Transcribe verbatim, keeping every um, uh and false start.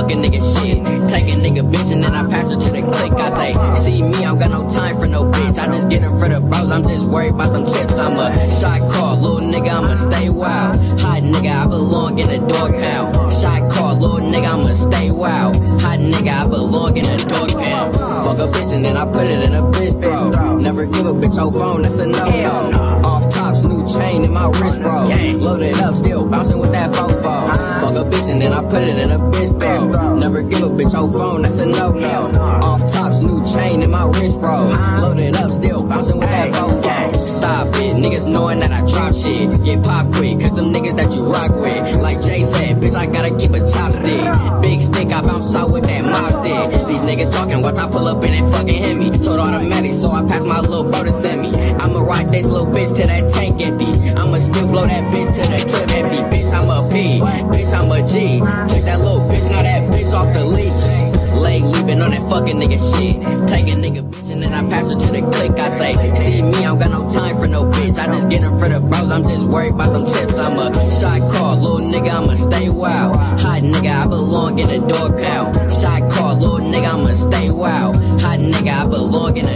fucking nigga shit. Take a nigga bitch and then I pass her to the click. I say, see me, I don't got no time for no bitch. I just get in for the bros, I'm just worried about them chips. I'm a shot call, little nigga, I'ma stay wild. Hot nigga, I belong in a dog pound. Shot call, little nigga, I'ma stay wild. Hot nigga, I belong in a dog pound. Fuck a bitch and then I put it in a bitch, bro. Never give a bitch your phone, that's a no-no. Off tops, new chain in my wrist, bro. Loaded up, still bouncing with that fofo. Fuck a bitch and then I put it in a bitch, bro. Never give a bitch your phone, that's a no-no. Off tops, new chain in my wrist, bro. Loaded up, still bouncing with that fofo. Stop it, niggas knowing that I drop shit. Get pop quick, cause them niggas that you rock with. Like Jay said, bitch, I gotta keep a chopstick. Big stick, I bounce out with that mob stick. These niggas talking, watch I pull up and it fucking hit me. Told automatic, so I pass my little bro to send me. I'ma ride this little bitch till that tank empty. I'ma still blow that bitch till that clip empty. Bitch, I'm a P, bitch, I'm a G. Took that little bitch, now that bitch off the leash. Leg leaving on that fucking nigga shit. Take a nigga bitch and then I pass her to the click. I say, see me, I don't got no time for no bitch. I just get in for the bros, I'm just worried about them chips. I'm a shot call, little nigga, I'ma stay wild. Hot nigga, I belong in a dog pound. Shot call, little nigga, I'ma stay wild. Hot nigga, I belong in a